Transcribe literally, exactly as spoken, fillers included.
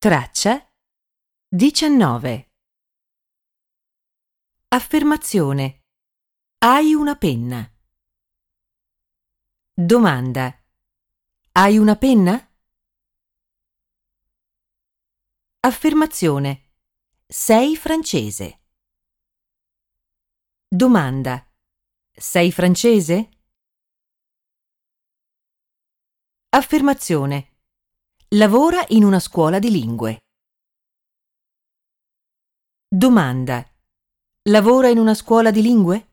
Traccia diciannove. Affermazione. Hai una penna. Domanda. Hai una penna? Affermazione. Sei francese. Domanda. Sei francese? Affermazione. Lavora in una scuola di lingue. Domanda. Lavora in una scuola di lingue?